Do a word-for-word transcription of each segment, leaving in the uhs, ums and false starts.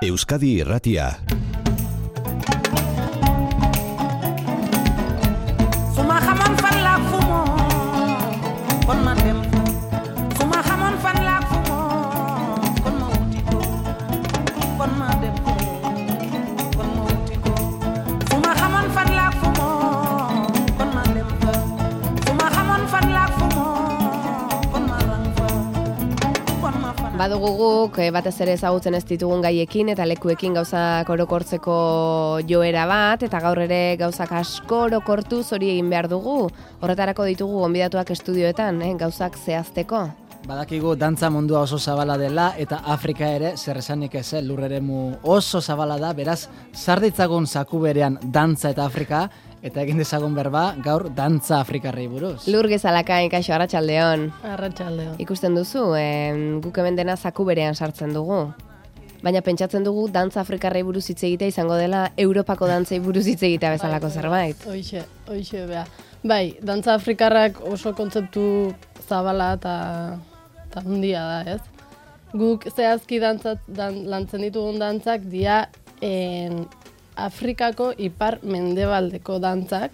Euskadi Irratia. Suma xamoon fan laak fu moom kon ma dem fa suma xamoon fan laak fu moom kon ma wuti ko kon ma dem fa kon ma wuti ko suma xamoon fan laak fu moom kon ma dem fa suma xamoon fan laak fu moom kon ma rang fa kon ma fan. Badugu guk batez ere ezagutzen ez ditugun gaiekin eta lekuekin gauzak orokortzeko joera bat, eta gaur ere gauzak asko orokortuz hori egin behar dugu. Horretarako ditugu gonbidatuak estudioetan, eh, gauzak zehazteko. Badakigu dantza mundua oso zabala dela eta Afrika ere zer esanik ez, lur eremu oso zabala da, beraz sarditzagun zaku berean dantza eta Afrika, eta egin dezagun berba gaur dantza afrikarrei buruz. Lur gezalakain, kaixo, arratsaldeon. Arratsaldeon. Ikusten duzu, eh, guk hemen dena zaku berean sartzen dugu. Baina pentsatzen dugu dantza afrikarrei buruz hitz egitea izango dela Europako dantzei buruz hitz egitea bezalako bai, zerbait. Hoixe, hoixe bea. Bai, dantza afrikarrak oso kontzeptu zabala eta eta handia da, ez? Guk zehazki dantzat, dan, lantzen ditugun dantzak dia en Afrikako ipar mendebaldeko dantzak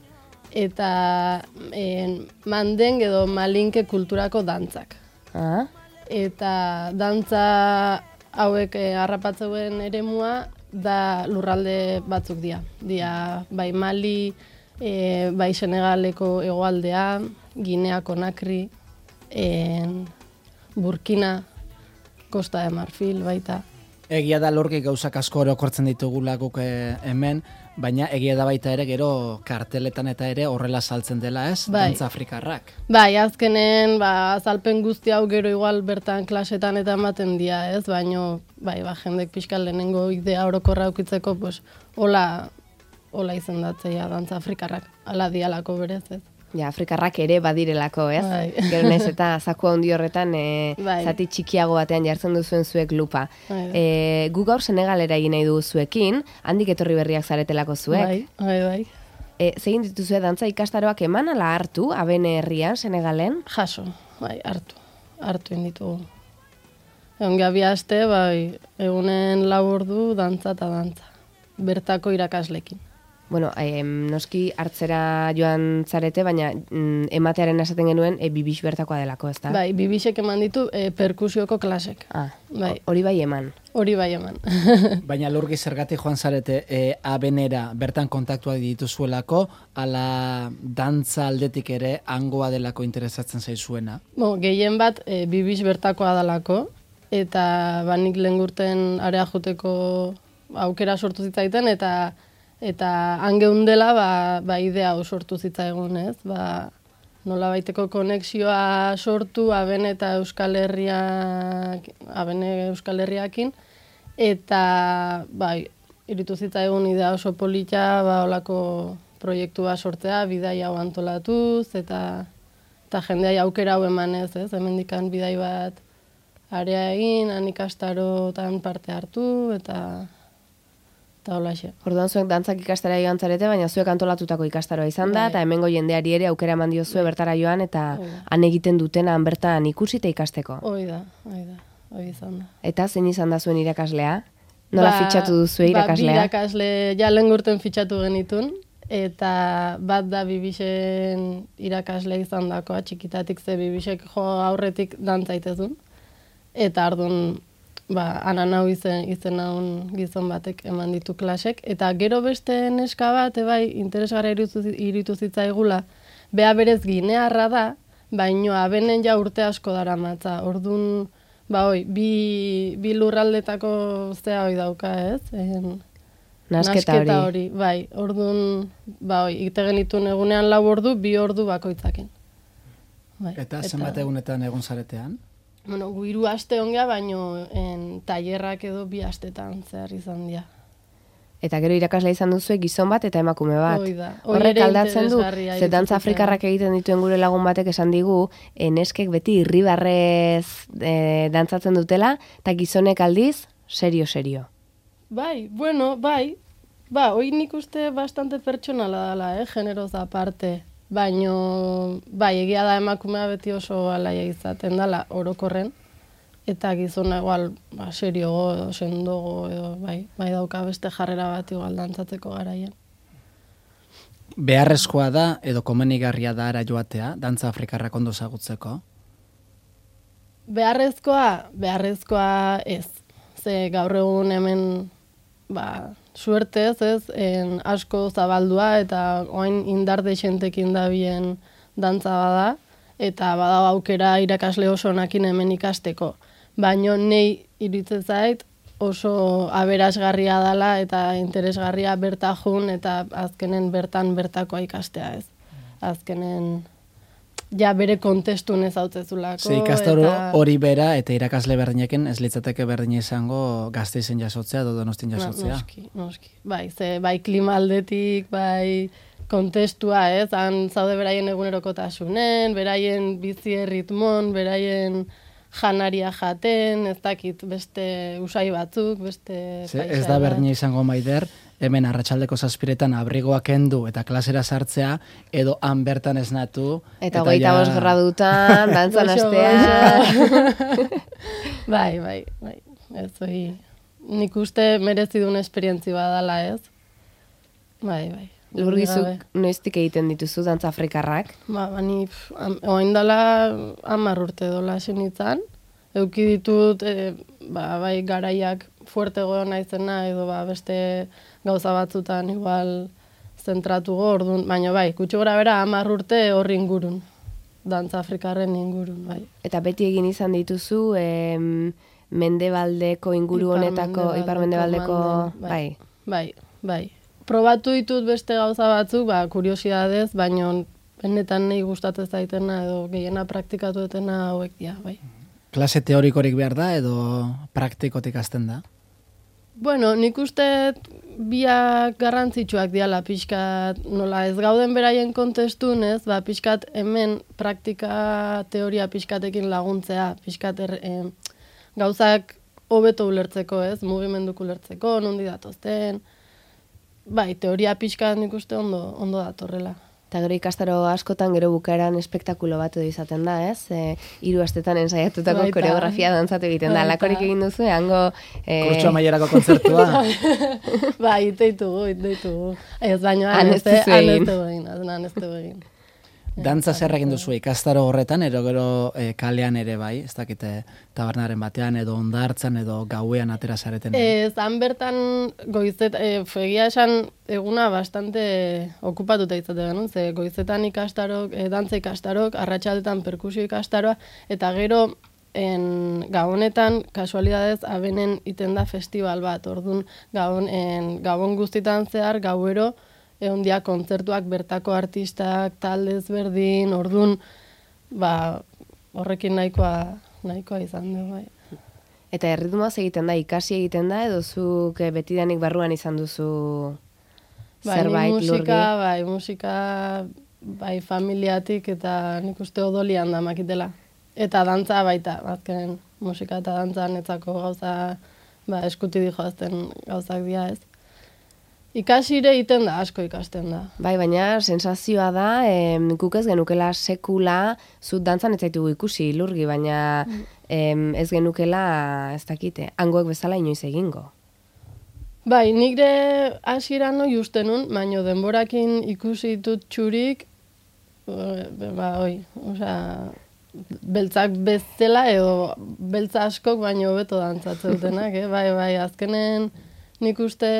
eta en, manden edo malinke kulturako dantzak. Ah? Eta dantza hauek eh, harrapatzeuen eremua da lurralde batzuk dira. Dia bai Mali, e, bai Senegaleko hegoaldea, Ginea Konakri, en, Burkina, Costa de Marfil baita. Egia da lurki gauzak asko orokortzen ditugula guk eh, hemen, baina egia da baita ere gero karteletan eta ere horrela saltzen dela, ez? Bai. Dantza afrikarrak. Bai, azkenen, ba, azalpen guzti hau gero igual bertan klasetan eta ematen dira, ez? Baino, bai, ba, jendek pixka lehenengo idea orokorra ukitzeko, pues, hola, hola izendatzea dantza afrikarrak, ala dialako berez, ez? Ja, afrikarrak ere badirelako, ez? Bai. Gero naiz eta zaku handi horretan e, Bai. zati txikiago batean jartzen duzuen zuek lupa. Bai. E, gu gaur Senegalera egin nahi dugu zuekin, handik etorri berriak zaretelako zuek. Bai, bai, bai. E, zegin dituzue dantza ikastaroak eman ala hartu, Abene herrian, Senegalen? Jaso, bai, hartu, hartu inditugu. Egon gabi aste, bai, egunen lau ordu dantza eta dantza. Bertako irakaslekin. Bueno, eh, noski hartzera joan zarete, baina mm, ematearen esaten genuen e, bibix bertakoa delako, ezta? Bai, bibixek eman ditu e, perkusioko klasek. Ah, Bai. hori bai eman. Hori bai eman. Baina lurgi zergatik joan zarete e, abenera bertan kontaktuak dituzuelako, ala dantza aldetik ere hangoa delako interesatzen zaizuena? Bo, gehien bat e, bibix bertakoa dalako, eta banik lengurten area joteko aukera sortu zitzaiten, eta eta hangeundela ba, ba idea hau sortu zitzaigun, ez? Ba, nola baiteko konexioa sortu Abene eta Euskal Herriak, Abene Euskal Herriakin, eta bai, iritu zitzaigun idea oso polita, ba, olako proiektua sortzea, bidai hau antolatuz, eta, eta jendeai aukera hau emanez, ez? Hemendikan bidai bat area egin, han ikastarotan parte hartu, eta eta holaxe. Orduan zuek dantzak ikastara joan zarete, baina zuek antolatutako ikastaroa izan da, Bai. eta hemengo jendeari ere aukera eman diozue bertara joan, eta Hoi da. han egiten dutena han bertan ikusi eta ikasteko. Hoi da, hoi da, hoi izan da. Eta zein izan da zuen irakaslea? Nola fitxatu duzue irakaslea? Ba, bi irakasle ja lehengurten fitxatu genitun, eta bat da bibixen irakasle izan dakoa, txikitatik ze bibixek jo aurretik dantzaitezun, eta ardun ba, anan hau izen, izen haun gizon batek eman ditu klasek, eta gero beste neska bat, ebai, interesgarra iritu, iritu zitzaigula, bea berez ginearra da, baino abenen ja urte asko dara matza, orduan, ba hoi, bi, bi lurraldetako zea hoi dauka, ez? En, Nasketa hori. hori, bai, orduan, ba hoi, ite genitun egunean lau ordu, bi ordu bakoitzakin. Bai, Eta zenbat egunetan egon zaretean? Bueno, gu hiru aste ongea, baino en tailerrak edo bi astetan zehar izan dira. Eta gero irakasle izan duzu gizon bat eta emakume bat. Hoi da. Hoi Horrek ere aldatzen du, interesgarria ze dantza iruditzen afrikarrak egiten dituen gure lagun batek esan digu, neskek beti irribarrez e, dantzatzen dutela, eta gizonek aldiz, serio-serio. Bai, bueno, bai. Ba, hoi nik uste bastante pertsonala dela, eh, generoz aparte. Baino, bai, egia da emakumea beti oso alaia izaten dela orokorren. eta gizona igual ba, seriogo edo sendogo edo bai, bai dauka beste jarrera bat igual dantzatzeko garaian. Beharrezkoa da edo komenigarria da ara joatea, dantza afrikarrak ondo zagutzeko? Beharrezkoa, beharrezkoa ez. Ze gaur egun hemen ba, suertez ez, en, asko zabaldua eta oain indar dexentekin dabien dantza bada, eta bada aukera irakasle oso onakin hemen ikasteko. Baina nei iruditzen zait oso aberasgarria dela eta interesgarria bertajun eta azkenen bertan bertakoa ikastea ez. Azkenen ja bere kontestun ez hautzezulako. Ze ikastaro eta... hori bera eta irakasle berdinekin ez litzateke berdina izango Gasteizen jasotzea edo Donostin jasotzea. Noski, noski. Bai, ze bai klima aldetik, bai kontestua, ez? Han zaude beraien egunerokotasunen, beraien bizi erritmon, beraien janaria jaten, ez dakit beste usai batzuk, beste Ze, ez da berdina izango Maider, hemen arratsaldeko zazpiretan abrigoak kendu eta klasera sartzea, edo han bertan esnatu. Eta hogeita ja... bost gradutan, dantzan astea. bai, bai, bai. Ez hori, nik uste merezidun esperientzi badala ez. Bai, bai. Lurgizuk noiztik egiten dituzu dantza afrikarrak? Ba, bani, oain dela hamar urte dola senitzan. Euki ditut, e, ba, bai, garaiak fuerte goio naizena, edo ba, beste gauza batzutan igual zentratu orduan, baina bai, kutxu gora bera hamar urte horri ingurun, dantza afrikarren ingurun, bai. Eta beti egin izan dituzu, em, mendebaldeko inguru honetako, ipar mendebaldeko, bai. Bai, bai. Probatu ditut beste gauza batzuk, ba, kuriosidadez, baina benetan nahi gustatzen zaitena edo gehiena praktikatu etena hauek dira, bai. Klase teorikorik behar da edo praktikotik hasten da? Bueno, nik uste biak garrantzitsuak diala pixkat, nola ez gauden beraien kontestun, ez, ba, pixkat hemen praktika teoria pixkatekin laguntzea, pixkat er, eh, gauzak hobeto ulertzeko, ez, mugimenduk ulertzeko, nondi datozten. Bai, teoria pixka nik uste ondo, ondo datorrela. Eta gero ikastaro askotan gero bukaeran espektakulo bat edo izaten da, ez? E, hiru astetan ensaiatutako Baita. koreografia dantzatu egiten da. Baita. Lakorik egin duzu, hango... E... Kurtsu amaierako kontzertua. Bai, iteitugu, iteitugu. Ez baino, Han ez duzu egin. egin, han ez dugu egin. Dantza zer egin duzu ikastaro horretan, ero gero e, kalean ere bai, ez dakite tabernaren batean, edo ondartzan, edo gauean atera zareten. Ez, han bertan goizet, e, fegia esan eguna bastante okupatuta izate genuen, ze goizetan ikastarok, e, dantza ikastarok, arratsaldetan perkusio ikastaroa, eta gero en, gabonetan, kasualidadez, abenen iten da festival bat, orduan gabon, en, gabon guztitan zehar, gauero, egon dia kontzertuak bertako artistak, taldez berdin, orduan, ba, horrekin nahikoa, nahikoa izan du, bai. Eta erritmoaz egiten da, ikasi egiten da, edo zuk eh, betidanik barruan izan duzu bai, zerbait musika, lurgi? Bai, musika, bai, familiatik eta nik uste odolian da makitela. Eta dantza baita, azkenen musika eta dantza netzako gauza, ba, eskuti dijoazten gauzak dira ez. Ikasire egiten da, asko ikasten da. Bai, baina sensazioa da, em, guk ez genukela sekula, zut dantzan ez zaitugu ikusi lurgi, baina em, ez genukela, ez dakite, hangoek bezala inoiz egingo. Bai, nire hasieran no justenun, baino denborakin ikusi ditut txurik, ba, oi, osea, beltzak bezala edo beltza askok baino hobeto dantzatzen dutenak, eh? Bai, bai, azkenen nik uste...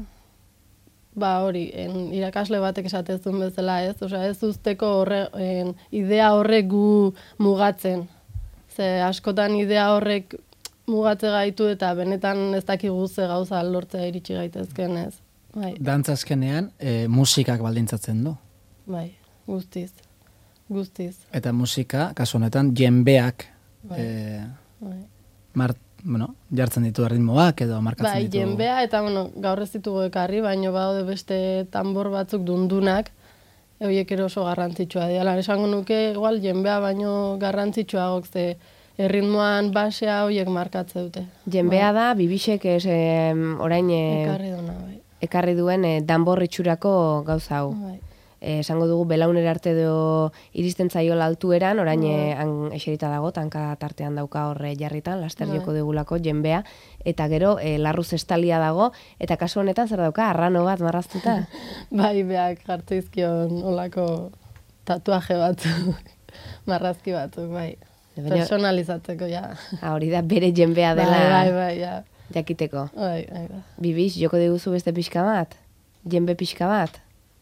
Ba hori, en, irakasle batek esatezun bezala ez, osea ez usteko horre, en, idea horrek gu mugatzen. Ze askotan idea horrek mugatze gaitu eta benetan ez dakigu ze gauza lortzea iritsi gaitezken ez. Bai. Dantza azkenean e, musikak baldintzatzen du. Bai, guztiz, guztiz. Eta musika, kasu honetan, jenbeak Bai. e, Bai. mart, bueno, jartzen ditu erritmoak edo markatzen Bai, ditu. jenbea eta bueno, gaur ez ditugu ekarri, baino badaude beste tambor batzuk dundunak, horiek ere oso garrantzitsua dira. Esango nuke, igual, jenbea baino garrantzitsuagok ze erritmoan basea horiek markatze dute. Jenbea da, bibixek ez, em, orain e, Ekarri duna, bai. ekarri duen e, danbor itxurako gauza hau. Bai. eh, esango dugu belaunera arte edo iristen zaiola altueran, orain eh, han eserita dago, tanka tartean dauka horre jarritan, laster joko digulako jenbea, eta gero eh, larruz estalia dago, eta kasu honetan zer dauka, arrano bat marraztuta? Bai, beak hartu izkion olako tatuaje batzuk, marrazki batzuk, bai. Personalizatzeko, ja. Ha, hori da bere jenbea dela. Bai, bai, bai, ja. Jakiteko. Bai, bai, bai. Bibix, joko diguzu beste pixka bat? Jenbe pixka bat?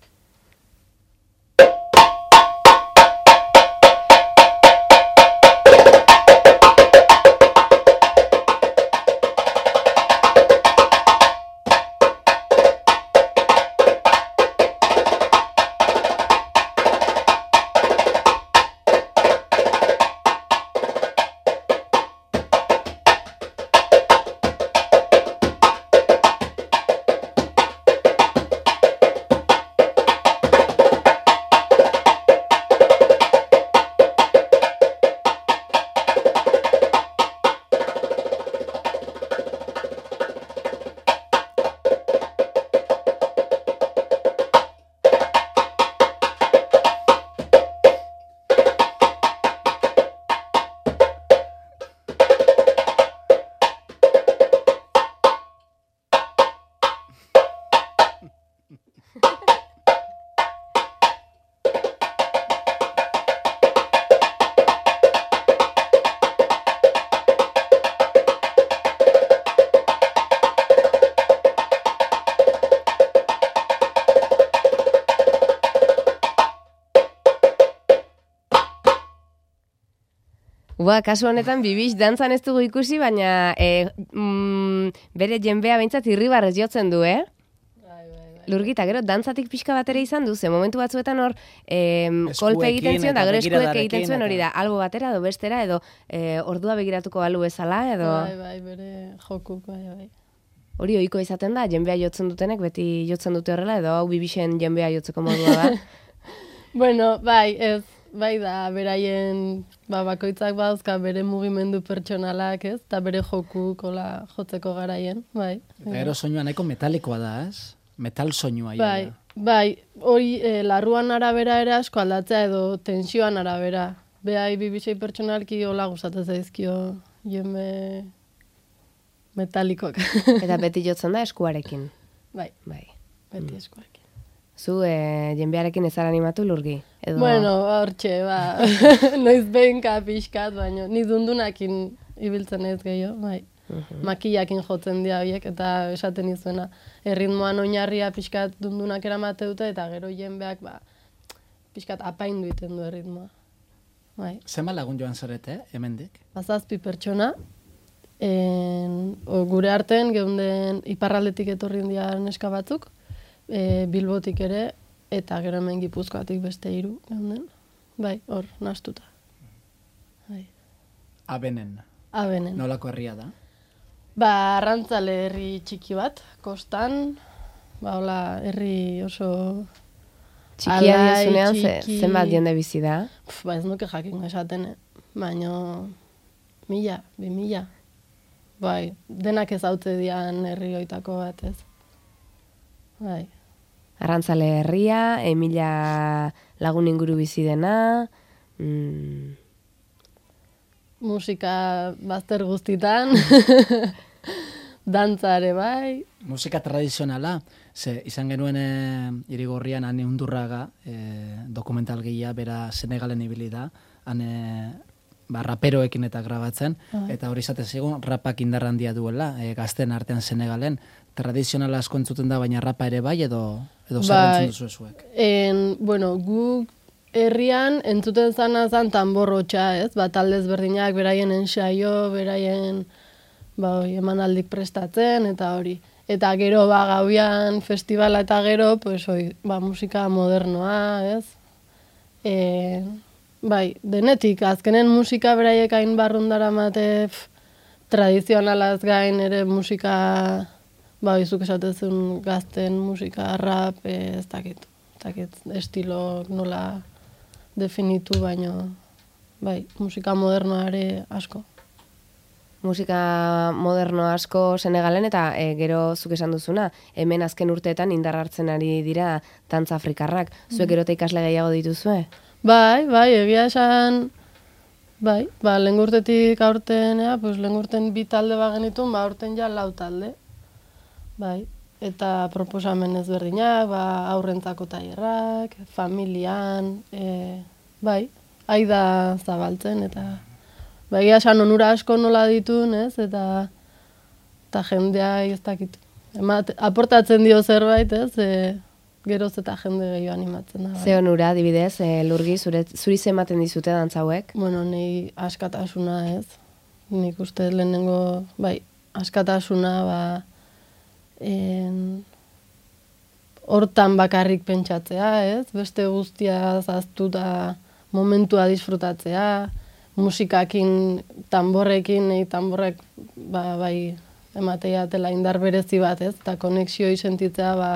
Ba, kasu honetan Bibix dantzan ez dugu ikusi, baina e, mm, bere jenbea behintzat irribarrez jotzen du, eh? Lurgita, gero, dantzatik pixka bat ere izan du, ze momentu batzuetan hor e, kolpe egiten zion, da gero eskuek egiten zuen hori da, albo batera edo bestera, edo e, ordua begiratuko balu bezala, edo... Bai, bai, bere jokuk, bai, bai. Hori ohiko izaten da, jenbea jotzen dutenek, beti jotzen dute horrela, edo hau Bibixen jenbea jotzeko modua da. Bueno, bai, ez, bai da, beraien, ba, bakoitzak bauzka bere mugimendu pertsonalak, ez, eta bere jokuk, hola, jotzeko garaien, bai. Eta gero soinua nahiko metalikoa da, ez? Metal soinua. Bai, bai, hori e, larruan arabera ere asko aldatzea edo tensioan arabera. Behai Bibixei pertsonalki hola gustatzen zaizkio jeme metalikoak. Eta beti jotzen da eskuarekin. Bai, bai. Beti mm. eskuarekin. Zu e, jenbearekin ez animatu Lurgi? Edo... Bueno, hortxe, ba, noiz behinka pixkat, baina ni dundunakin ibiltzen ez gehiago, bai. Uhum. Makillakin jotzen dira horiek, eta esaten izuena. Erritmoan oinarria pixkat dundunak eramate dute, eta gero jenbeak, ba, pixkat apaindu iten du erritmoa. Bai. Zema lagun joan zarete, hemendik? Bazazpi pertsona, en, o, gure artean geunden iparraldetik etorri dira neska batzuk, e, Bilbotik ere, eta gero hemen Gipuzkoatik beste hiru geunden. Bai, hor, nahastuta. Bai. Abenen. Abenen. Nolako herria da? Ba, arrantzale herri txiki bat, kostan, ba, hola, herri oso... Txikia diozunean, txiki... zenbat jende bizi da? Puf, ba, ez nuke jakin esaten, baina mila, bi mila. Bai, denak ez hautze dian herri hoitako bat, ez. Bai. Arrantzale herria, emila lagun inguru bizi dena... Mm. Musika bazter guztitan, dantzare bai. Musika tradizionala, ze izan genuen e, Irigorrian Ane Undurraga, e, dokumental gehia, bera Senegalen ibili da, ane ba, raperoekin eta grabatzen, ah. eta hori izaten zigun, rapak indar handia duela, e, gazten artean Senegalen, tradizionala asko entzuten da, baina rapa ere bai, edo, edo zer entzun duzu ezuek? En, bueno, guk herrian entzuten zana zan tanborrotxa, ez? Ba, taldez berdinak beraien ensaio, beraien ba, emanaldik prestatzen, eta hori. Eta gero, ba, gauian festivala eta gero, pues, oi, ba, musika modernoa, ez? E, bai, denetik, azkenen musika beraiek hain barrundara mate tradizionalaz gain ere musika, ba, izuk esatezun gazten musika, rap, e, ez dakit, ez dakit, estilo nola definitu, baino, bai, musika modernoa ere asko. musika moderno asko Senegalen eta e, gero zuk esan duzuna, hemen azken urteetan indar hartzen ari dira dantza afrikarrak. Zuek gero eta ikasle gehiago dituzue? Bai, bai, egia esan, bai, ba, lehen urtetik aurten, ja, pues, lehen urten bi talde bagenitun, ba, aurten ja lau talde. Bai, eta proposamen ezberdinak, ba, aurrentzako tailerrak, familian, e, bai, aida zabaltzen, eta ba, egia esan onura asko nola ditun, ez, eta, eta jendea ez dakit. Emat, aportatzen dio zerbait, ez, e, geroz eta jende gehiago animatzen da. Bai. Ze onura, adibidez, e, Lurgi, zure, zuri ematen dizute dantza hauek? Bueno, nei askatasuna, ez. Nik uste lehenengo, bai, askatasuna, ba, en, hortan bakarrik pentsatzea, ez. Beste guztia zaztuta momentua disfrutatzea, musikakin, tamborrekin, nei tamborrek, ba, bai, ematea tela indar berezi bat, ez. Eta konexioi sentitzea, ba,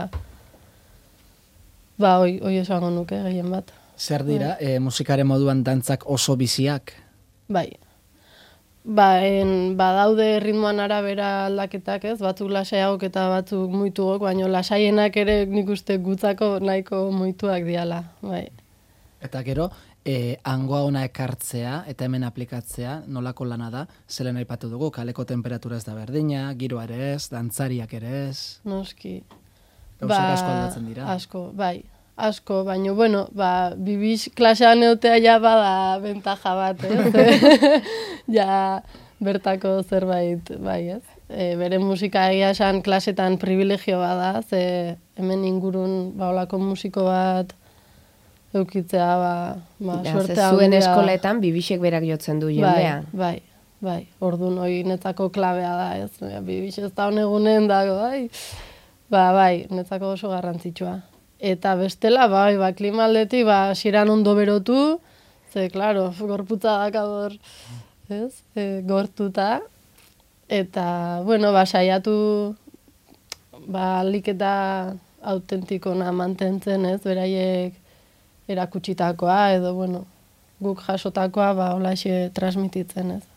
ba, oi, oi esango nuke, gehien bat. Zer dira, e, musikaren moduan dantzak oso biziak? Bai. Ba, en, badaude ritmoan arabera aldaketak, ez? Batzuk lasaiagok eta batzuk muituok, baina lasaienak ere nik uste gutzako nahiko muituak diala, bai. Eta gero, e, hangoa ona ekartzea eta hemen aplikatzea, nolako lana da, zelen aipatu dugu, kaleko temperatura ez da berdina, giroa ere ez, dantzariak ere ez. Noski. Gauzak asko aldatzen dira. Asko, bai. Asko, baina, bueno, ba, bibix klasean eutea ja bada bentaja bat, ez? Ja, bertako zerbait, bai, ez? E, bere musika egia esan klasetan privilegio bada, ze hemen ingurun, ba, olako musiko bat eukitzea, ba, ba Ja, suerte ze zuen handia. eskoletan bibixek berak jotzen du jendea. Bai, bai, bai. Orduan hori netzako klabea da, ez? Bibix ez da honegunen dago, bai. Ba, bai, netzako oso garrantzitsua. Eta bestela, bai, ba, klimaldetik, ba, siran ondo berotu, ze, klaro, gorputza dakabor, ez, e, gortuta, eta, bueno, ba, saiatu, ba, alik eta autentikona mantentzen, ez, beraiek erakutsitakoa, edo, bueno, guk jasotakoa, ba, holaxe transmititzen, ez.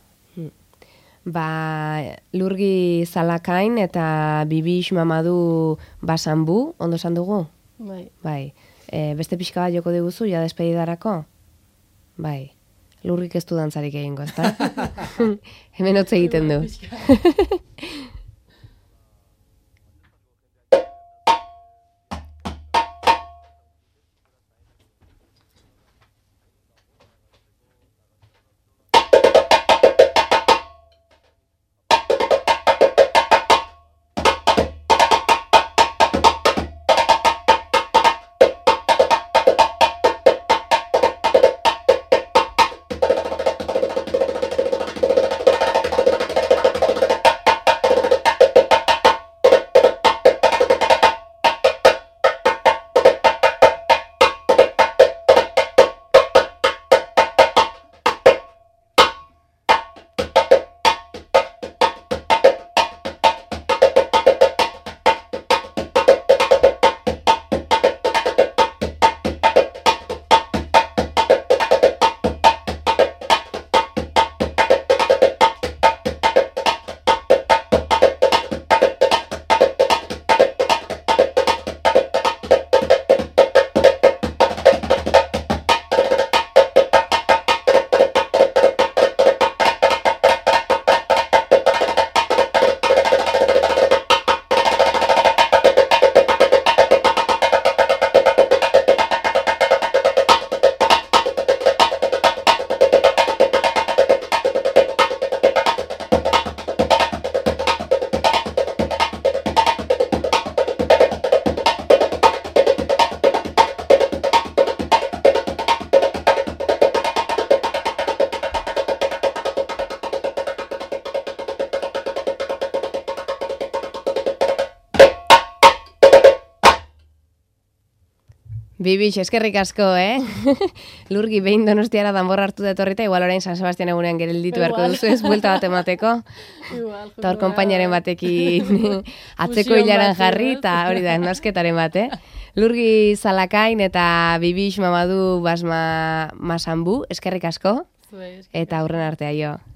Ba, Lurgi Zalakain eta Bibix Mamadu Basanbu, ondo esan dugu? Bai. Bai. E, beste pixka bat joko diguzu, ja despedidarako? Bai. Lurgik ez du dantzarik egingo, ezta? Hemen hotz egiten du. Bibix, eskerrik asko, eh? Lurgi behin Donostiara danborra hartu detorrita, igual orain San Sebastian egunean gerelditu beharko duzu ez, buelta bat emateko. Igual. Eta hor konpainaren batekin atzeko hilaran jarri, eta hori da, nasketaren bat, eh? Lurgi Zalakain eta Bibix Mamadu Basma Masanbu, eskerrik asko, eta aurren artea jo.